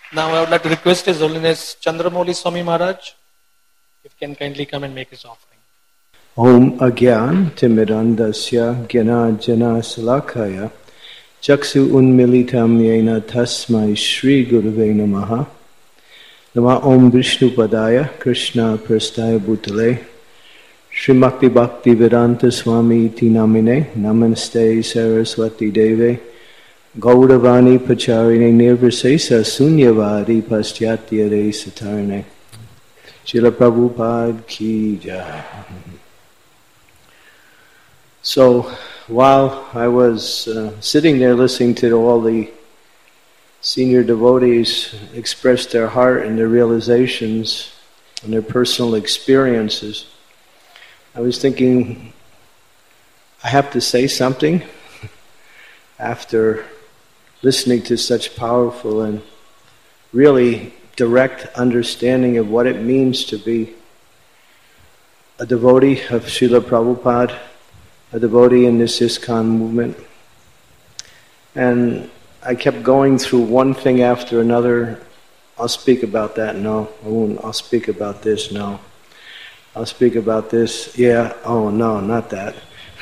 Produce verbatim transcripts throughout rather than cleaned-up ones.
Now I would like to request His Holiness Chandramouli Swami Maharaj, if he can kindly come and make his offering. Om Agyan Timidandasya Gyana Jana Salakaya Chaksu Unmilitam Yena Tasmai Shri Gurave Namaha Nama Om Vishnu Padaya Krishna Prastaya Bhutale Srimakti Bhakti Vedanta Swami Iti Namine Namaste Saraswati Deve Gauravani Pacharine Nirvisesa Sunyavadi Paschyatyare Satarne Srila Prabhupada Ki Jai. So while I was uh, sitting there listening to all the senior devotees express their heart and their realizations and their personal experiences, I was thinking, I have to say something after listening to such powerful and really direct understanding of what it means to be a devotee of Srila Prabhupada, a devotee in this ISKCON movement. And I kept going through one thing after another. I'll speak about that, no. I won't. I'll speak about this, no. I'll speak about this, yeah, oh no, not that.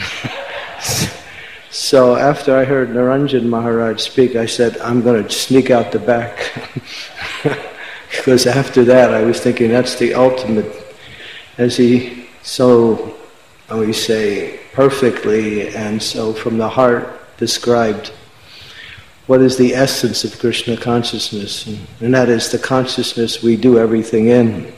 So after I heard Naranjan Maharaj speak, I said, I'm going to sneak out the back. Because after that I was thinking that's the ultimate, as he so, we say, perfectly and so from the heart described what is the essence of Krishna consciousness, and, and that is the consciousness we do everything in.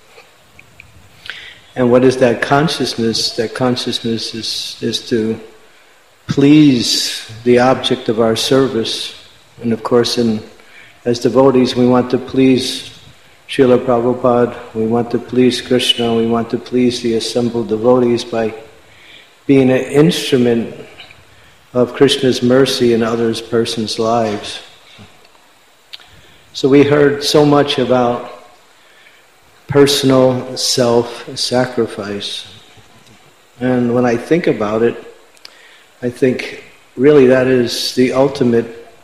And what is that consciousness? That consciousness is, is to please the object of our service. And of course, in, as devotees, we want to please Srila Prabhupada, we want to please Krishna, we want to please the assembled devotees by being an instrument of Krishna's mercy in others' persons' lives. So we heard so much about personal self-sacrifice. And when I think about it, I think really that is the ultimate.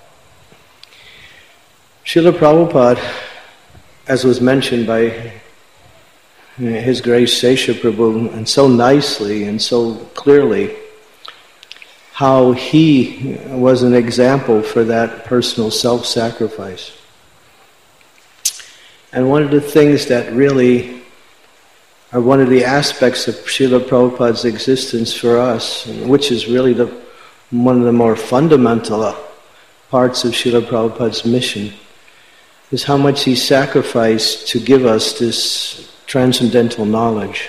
Srila Prabhupada, as was mentioned by His Grace Sesha Prabhu, and so nicely and so clearly, how he was an example for that personal self-sacrifice. And one of the things that really are one of the aspects of Srila Prabhupada's existence for us, which is really the one of the more fundamental parts of Srila Prabhupada's mission, is how much he sacrificed to give us this transcendental knowledge.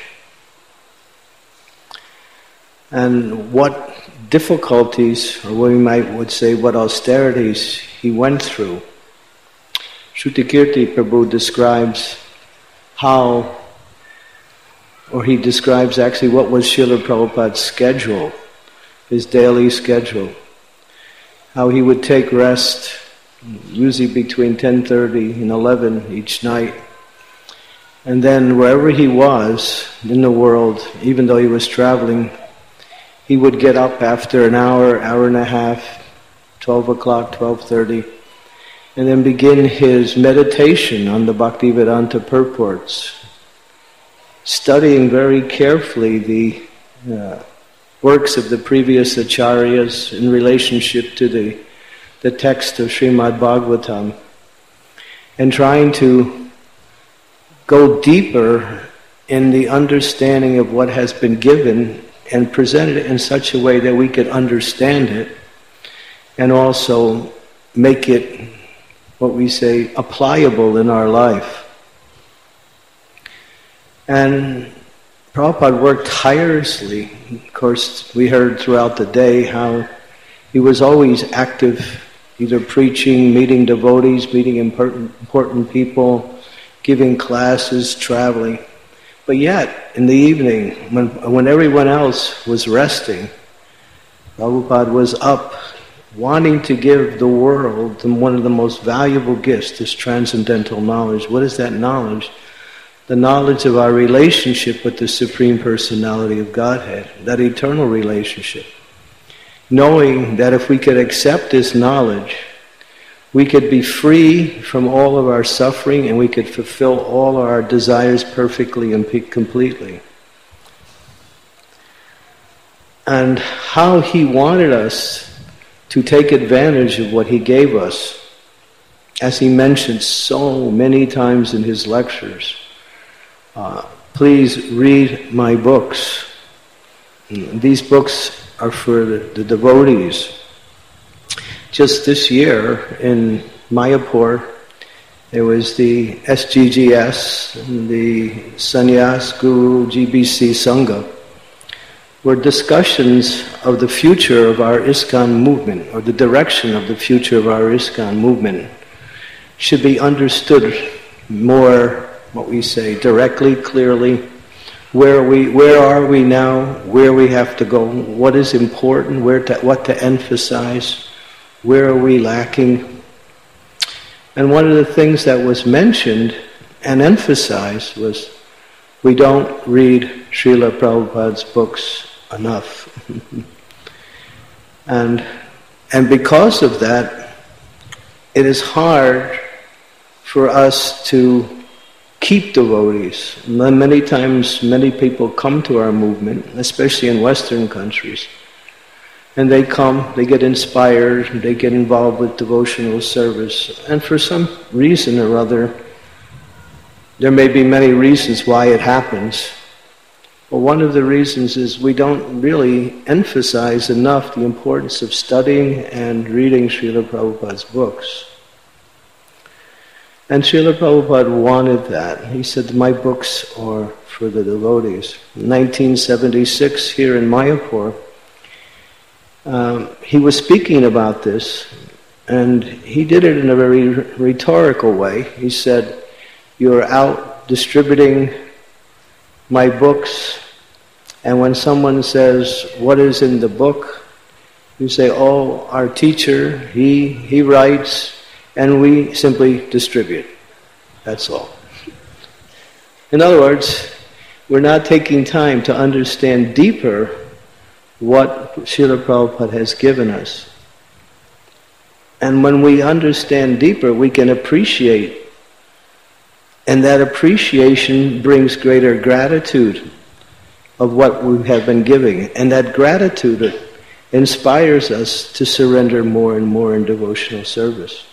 And what difficulties, or what we might would say, what austerities he went through. Shrutikirti Prabhu describes how, or he describes actually what was Srila Prabhupada's schedule, his daily schedule. How he would take rest, usually between ten thirty and eleven each night. And then wherever he was in the world, even though he was traveling, he would get up after an hour, hour and a half, twelve o'clock, twelve thirty, and then begin his meditation on the Bhaktivedanta purports, studying very carefully the uh, works of the previous acharyas in relationship to the, the text of Srimad Bhagavatam, and trying to go deeper in the understanding of what has been given and presented it in such a way that we could understand it and also make it, what we say, applicable in our life. And Prabhupada worked tirelessly. Of course, we heard throughout the day how he was always active, either preaching, meeting devotees, meeting important, important people, giving classes, traveling. But yet, in the evening, when, when everyone else was resting, Prabhupada was up, wanting to give the world one of the most valuable gifts, this transcendental knowledge. What is that knowledge? The knowledge of our relationship with the Supreme Personality of Godhead, that eternal relationship. Knowing that if we could accept this knowledge, we could be free from all of our suffering and we could fulfill all our desires perfectly and completely. And how he wanted us to take advantage of what he gave us, as he mentioned so many times in his lectures. Uh, please read my books. These books are for the, the devotees. Just this year in Mayapur, there was the S G G S and the Sannyas Guru G B C Sangha, were discussions of the future of our ISKCON movement, or the direction of the future of our ISKCON movement, should be understood more, what we say, directly, clearly. Where we, where are we now? Where we have to go? What is important? Where to, what to emphasize? Where are we lacking? And one of the things that was mentioned and emphasized was we don't read Srila Prabhupada's books enough. and and because of that, it is hard for us to keep devotees. Many times, many people come to our movement, especially in Western countries, and they come, they get inspired, they get involved with devotional service, and for some reason or other, there may be many reasons why it happens. But one of the reasons is we don't really emphasize enough the importance of studying and reading Srila Prabhupada's books. And Srila Prabhupada wanted that. He said, my books are for the devotees. In nineteen seventy-six, here in Mayapur, um, he was speaking about this, and he did it in a very rhetorical way. He said, you're out distributing my books, and when someone says, what is in the book? You say, oh, our teacher, he he writes, and we simply distribute. That's all. In other words, we're not taking time to understand deeper what Srila Prabhupada has given us. And when we understand deeper, we can appreciate. And that appreciation brings greater gratitude of what we have been giving. And that gratitude inspires us to surrender more and more in devotional service.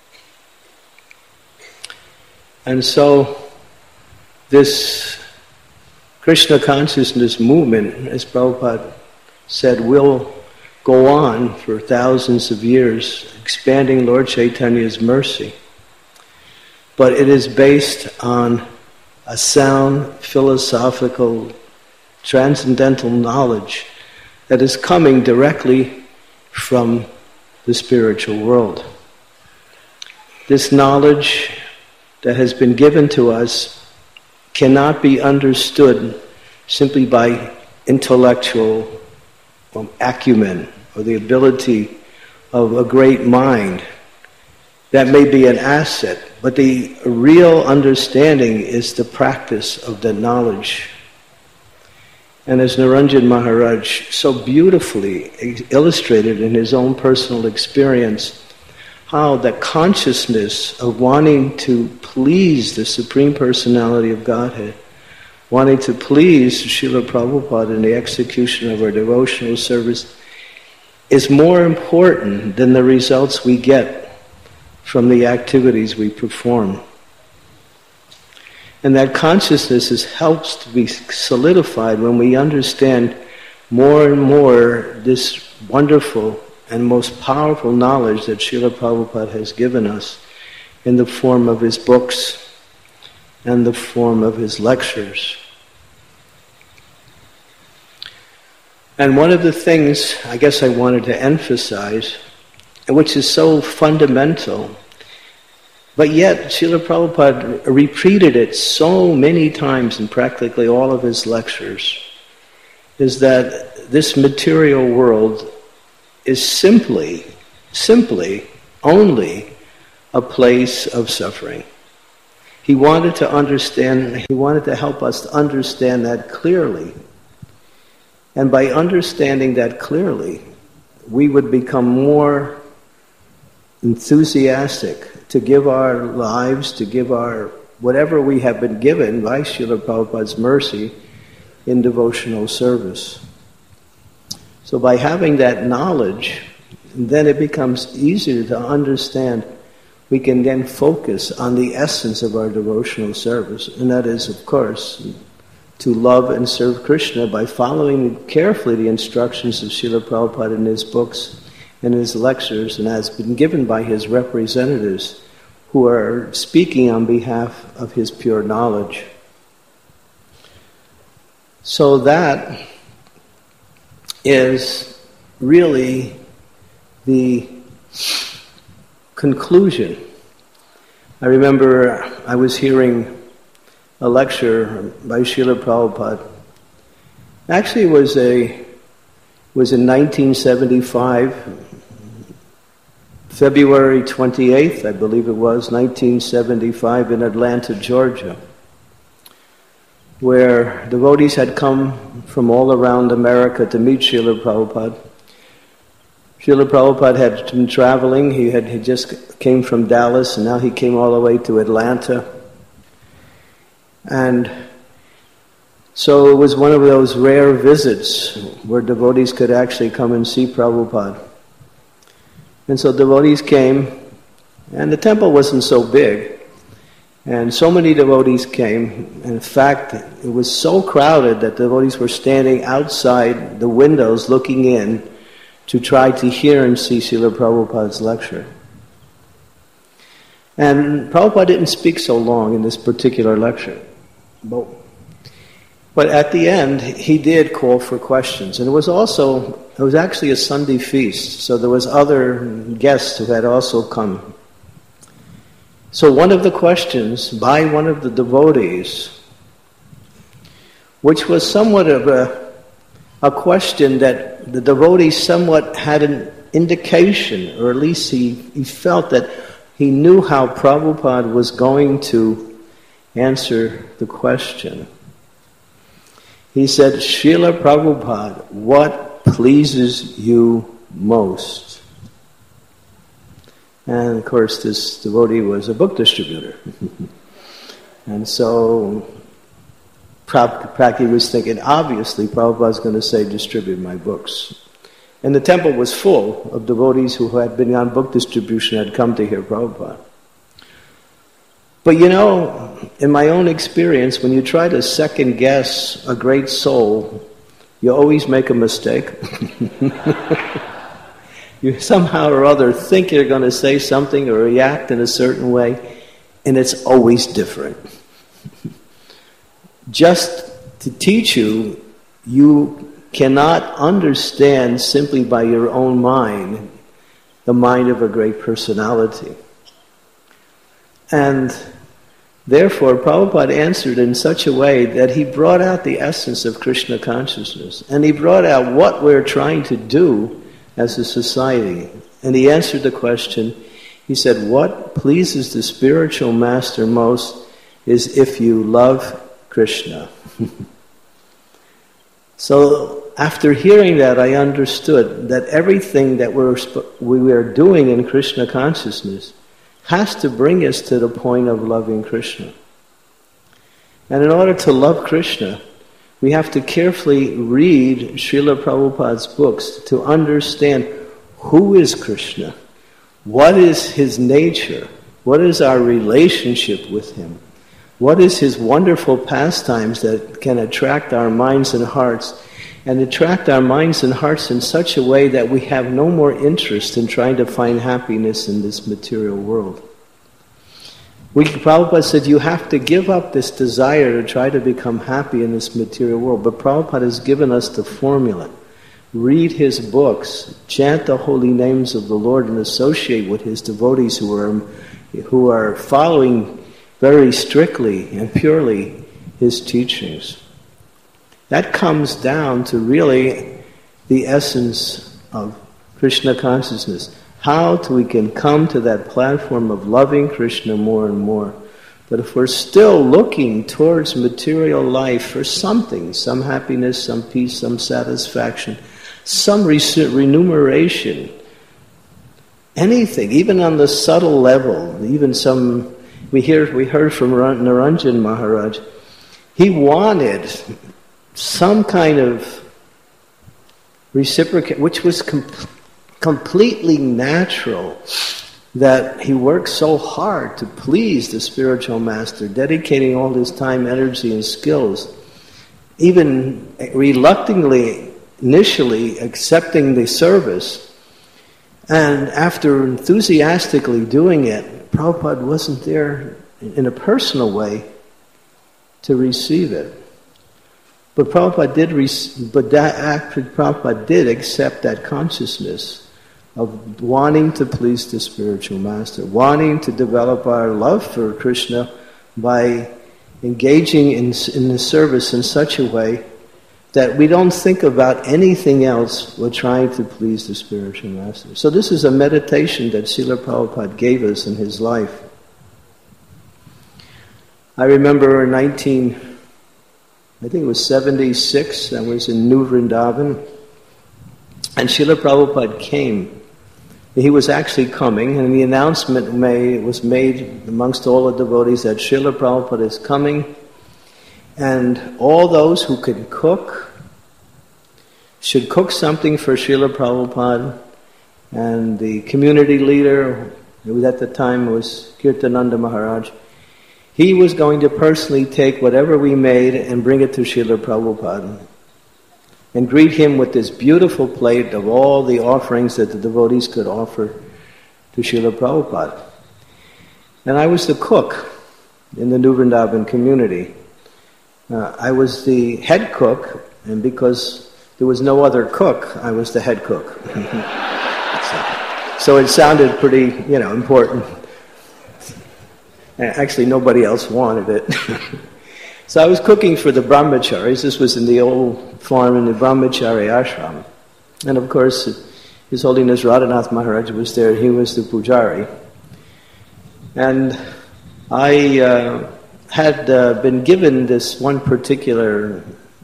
And so, this Krishna consciousness movement, as Prabhupada said, will go on for thousands of years, expanding Lord Chaitanya's mercy. But it is based on a sound, philosophical, transcendental knowledge that is coming directly from the spiritual world. This knowledge that has been given to us cannot be understood simply by intellectual um, acumen or the ability of a great mind. That may be an asset, but the real understanding is the practice of the knowledge. And as Niranjan Maharaj so beautifully illustrated in his own personal experience, how the consciousness of wanting to please the Supreme Personality of Godhead, wanting to please Srila Prabhupada in the execution of our devotional service, is more important than the results we get from the activities we perform. And that consciousness is, helps to be solidified when we understand more and more this wonderful and most powerful knowledge that Srila Prabhupada has given us in the form of his books and the form of his lectures. And one of the things I guess I wanted to emphasize, which is so fundamental, but yet Srila Prabhupada repeated it so many times in practically all of his lectures, is that this material world is simply, simply, only a place of suffering. He wanted to understand, he wanted to help us to understand that clearly. And by understanding that clearly, we would become more enthusiastic to give our lives, to give our whatever we have been given by Srila Prabhupada's mercy in devotional service. So by having that knowledge, then it becomes easier to understand. We can then focus on the essence of our devotional service, and that is, of course, to love and serve Krishna by following carefully the instructions of Srila Prabhupada in his books and his lectures, and has been given by his representatives who are speaking on behalf of his pure knowledge. So that is really the conclusion. I remember I was hearing a lecture by Srila Prabhupada. Actually, it was a was in nineteen seventy-five, February twenty-eighth, I believe it was, nineteen seventy-five, in Atlanta, Georgia, where devotees had come from all around America to meet Srila Prabhupada. Srila Prabhupada had been traveling. He had he just came from Dallas, and now he came all the way to Atlanta. And so it was one of those rare visits where devotees could actually come and see Prabhupada. And so devotees came, and the temple wasn't so big, and so many devotees came. In fact, it was so crowded that devotees were standing outside the windows looking in to try to hear and see Srila Prabhupada's lecture. And Prabhupada didn't speak so long in this particular lecture. But, but at the end, he did call for questions. And it was also, it was actually a Sunday feast, so there was other guests who had also come. So one of the questions by one of the devotees, which was somewhat of a, a question that the devotee somewhat had an indication, or at least he, he felt that he knew how Prabhupada was going to answer the question. He said, "Srila Prabhupada, what pleases you most?" And of course this devotee was a book distributor. And so Prabhupada was thinking, obviously Prabhupada's going to say, "Distribute my books." And the temple was full of devotees who had been on book distribution, had come to hear Prabhupada. But you know, in my own experience, when you try to second guess a great soul, you always make a mistake. You somehow or other think you're going to say something or react in a certain way, and it's always different. Just to teach you, you cannot understand simply by your own mind the mind of a great personality. And therefore, Prabhupada answered in such a way that he brought out the essence of Krishna consciousness. And he brought out what we're trying to do as a society. And he answered the question, he said, what pleases the spiritual master most is if you love Krishna. So after hearing that, I understood that everything that we're, we are doing in Krishna consciousness has to bring us to the point of loving Krishna. And in order to love Krishna, we have to carefully read Srila Prabhupada's books to understand who is Krishna, what is his nature, what is our relationship with him, what is his wonderful pastimes that can attract our minds and hearts, and attract our minds and hearts in such a way that we have no more interest in trying to find happiness in this material world. We, Prabhupada said, you have to give up this desire to try to become happy in this material world. But Prabhupada has given us the formula. Read his books, chant the holy names of the Lord, and associate with his devotees who are, who are following very strictly and purely his teachings. That comes down to really the essence of Krishna consciousness. How we can come to that platform of loving Krishna more and more. But if we're still looking towards material life for something, some happiness, some peace, some satisfaction, some remuneration, anything, even on the subtle level, even some, we hear, we heard from Naranjan Maharaj, he wanted some kind of reciprocate, which was com- completely natural, that he worked so hard to please the spiritual master, dedicating all his time, energy, and skills, even reluctantly, initially accepting the service, and after enthusiastically doing it, Prabhupada wasn't there in a personal way to receive it. But Prabhupada did, rec- but that after Prabhupada did accept that consciousness of wanting to please the spiritual master, wanting to develop our love for Krishna by engaging in, in the service in such a way that we don't think about anything else but trying to please the spiritual master. So this is a meditation that Srila Prabhupada gave us in his life. I remember in nineteen, I think it was seventy-six, I was in New Vrindavan, and Srila Prabhupada came. He was actually coming, and the announcement made, was made amongst all the devotees that Srila Prabhupada is coming, and all those who can cook should cook something for Srila Prabhupada, and the community leader, who at the time was Kirtananda Maharaj, he was going to personally take whatever we made and bring it to Srila Prabhupada and greet him with this beautiful plate of all the offerings that the devotees could offer to Srila Prabhupada. And I was the cook in the New Vrindavan community. Uh, I was the head cook, and because there was no other cook, I was the head cook. so, so it sounded pretty, you know, important. Actually, nobody else wanted it. So I was cooking for the brahmacharis. This was in the old farm in the brahmachari ashram. And of course, His Holiness Radhanath Maharaj was there. He was the pujari. And I uh, had uh, been given this one particular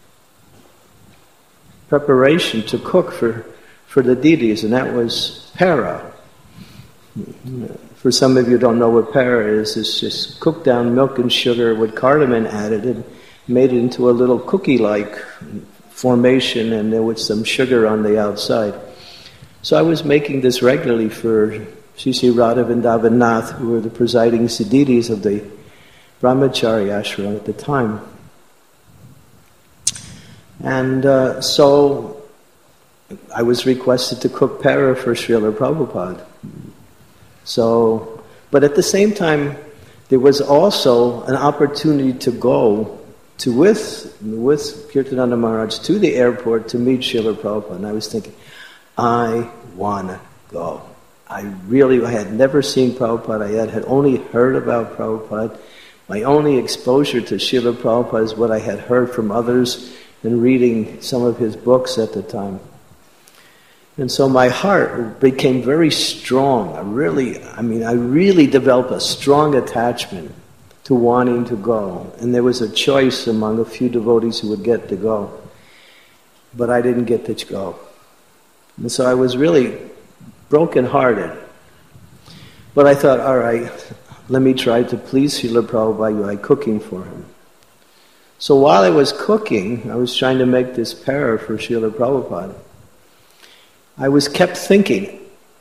preparation to cook for, for the deities, and that was para. For some of you who don't know what para is, it's just cooked down milk and sugar with cardamom added and made it into a little cookie-like formation, and there was some sugar on the outside. So I was making this regularly for Sri Sri Radha Vrindavan Nath, who were the presiding deities of the brahmachari ashram at the time. And uh, so I was requested to cook para for Srila Prabhupada. So, but at the same time, there was also an opportunity to go to with with Kirtananda Maharaj to the airport to meet Srila Prabhupada. And I was thinking, I want to go. I really, I had never seen Prabhupada. I had, had only heard about Prabhupada. My only exposure to Srila Prabhupada is what I had heard from others and reading some of his books at the time. And so my heart became very strong. I really, I mean, I really developed a strong attachment to wanting to go. And there was a choice among a few devotees who would get to go. But I didn't get to go. And so I was really broken-hearted. But I thought, all right, let me try to please Srila Prabhupada by cooking for him. So while I was cooking, I was trying to make this para for Srila Prabhupada. I was kept thinking,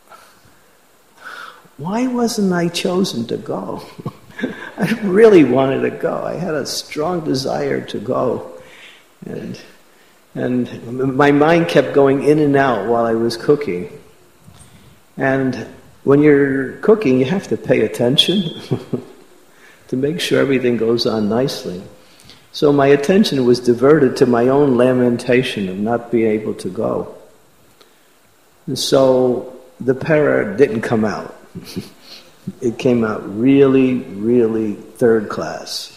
why wasn't I chosen to go? I really wanted to go. I had a strong desire to go. And, and my mind kept going in and out while I was cooking. And when you're cooking, you have to pay attention to make sure everything goes on nicely. So my attention was diverted to my own lamentation of not being able to go. And so the para didn't come out. It came out really, really third class.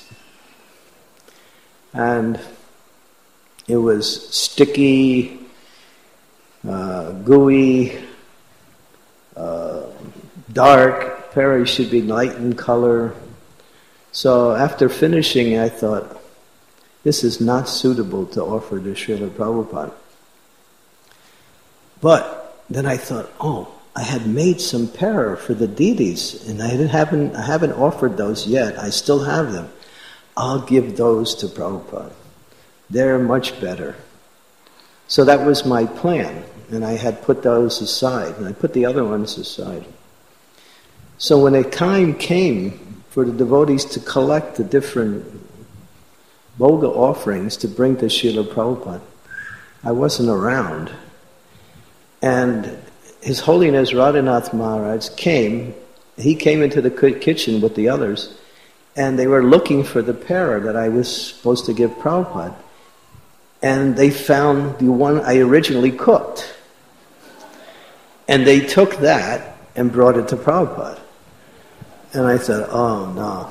And it was sticky, uh, gooey, uh, dark. Para should be light in color. So after finishing, I thought, this is not suitable to offer to Srila Prabhupada. But then I thought, oh, I had made some para for the deities, and I didn't, haven't, I haven't offered those yet. I still have them. I'll give those to Prabhupada. They're much better. So that was my plan, and I had put those aside, and I put the other ones aside. So when a time came for the devotees to collect the different Bhoga offerings to bring to Srila Prabhupada, I wasn't around. And His Holiness Radhanath Maharaj came, he came into the kitchen with the others, and they were looking for the para that I was supposed to give Prabhupada. And they found the one I originally cooked. And they took that and brought it to Prabhupada. And I said, oh no.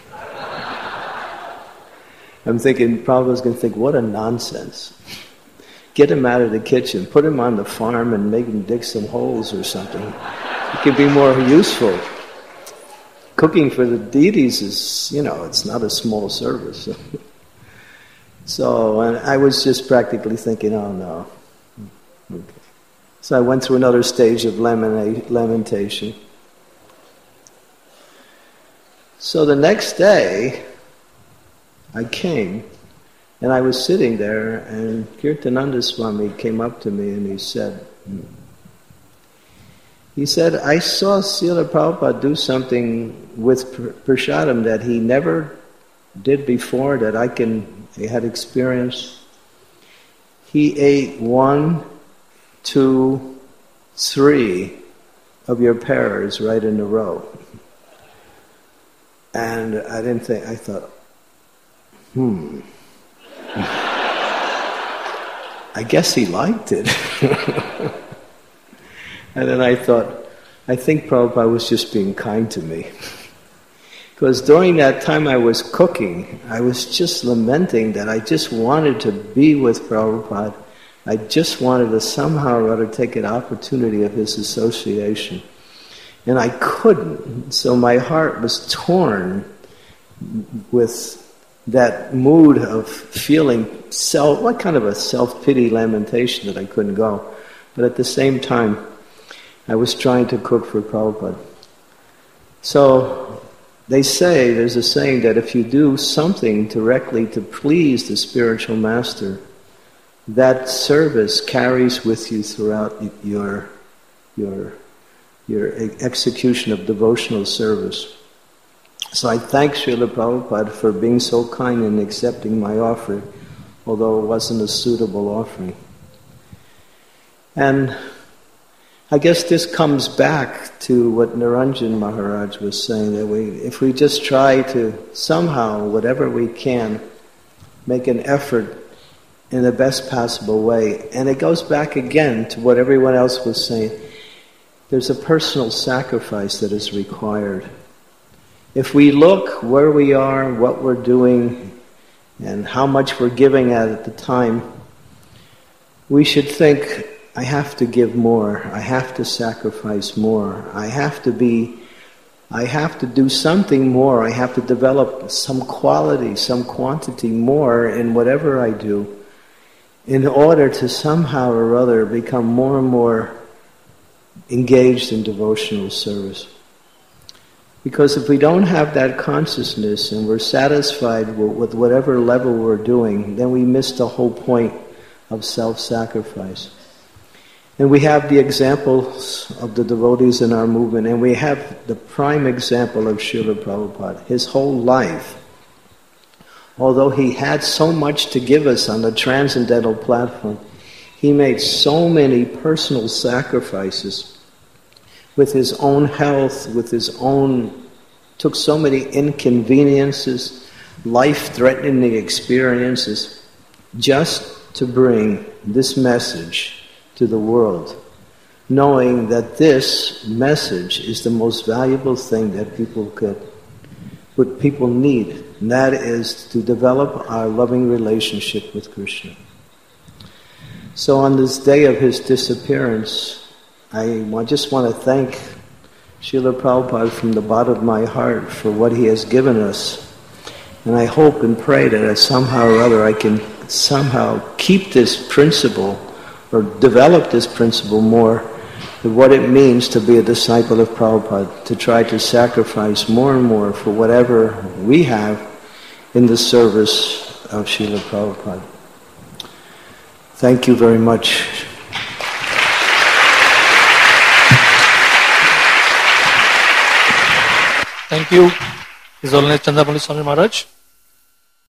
I'm thinking, Prabhupada's going to think, what a nonsense. Get him out of the kitchen, put him on the farm and make him dig some holes or something. It could be more useful. Cooking for the deities is, you know, it's not a small service. So and I was just practically thinking, oh no. Okay. So I went through another stage of lamenta- lamentation. So the next day, I came, and I was sitting there, and Kirtananda Swami came up to me and he said, hmm. he said, I saw Srila Prabhupada do something with prasadam that he never did before, that I can, I had experienced. He ate one, two, three of your pears right in a row. And I didn't think, I thought, hmm. I guess he liked it. And then I thought, I think Prabhupada was just being kind to me. Because during that time I was cooking, I was just lamenting that I just wanted to be with Prabhupada. I just wanted to somehow or other take an opportunity of his association. And I couldn't. So my heart was torn with that mood of feeling self, what kind of a self-pity lamentation that I couldn't go. But at the same time, I was trying to cook for Prabhupada. So they say, there's a saying that if you do something directly to please the spiritual master, that service carries with you throughout your, your, your execution of devotional service. So I thank Srila Prabhupada for being so kind in accepting my offering, although it wasn't a suitable offering. And I guess this comes back to what Niranjan Maharaj was saying, that we, if we just try to somehow, whatever we can, make an effort in the best possible way. And it goes back again to what everyone else was saying. There's a personal sacrifice that is required. If we look where we are, what we're doing, and how much we're giving at at the time, we should think, I have to give more, I have to sacrifice more, I have to be, I have to do something more, I have to develop some quality, some quantity more in whatever I do, in order to somehow or other become more and more engaged in devotional service. Because if we don't have that consciousness and we're satisfied with whatever level we're doing, then we miss the whole point of self-sacrifice. And we have the examples of the devotees in our movement, and we have the prime example of Srila Prabhupada. His whole life, although he had so much to give us on the transcendental platform, he made so many personal sacrifices with his own health, with his own, took so many inconveniences, life-threatening experiences, just to bring this message to the world, knowing that this message is the most valuable thing that people could, what people need, and that is to develop our loving relationship with Krishna. So on this day of his disappearance, I just want to thank Srila Prabhupada from the bottom of my heart for what he has given us. And I hope and pray that somehow or other I can somehow keep this principle or develop this principle more what it means to be a disciple of Prabhupada, to try to sacrifice more and more for whatever we have in the service of Srila Prabhupada. Thank you very much. Thank you, His Holiness Chandramouli Swami Maharaj.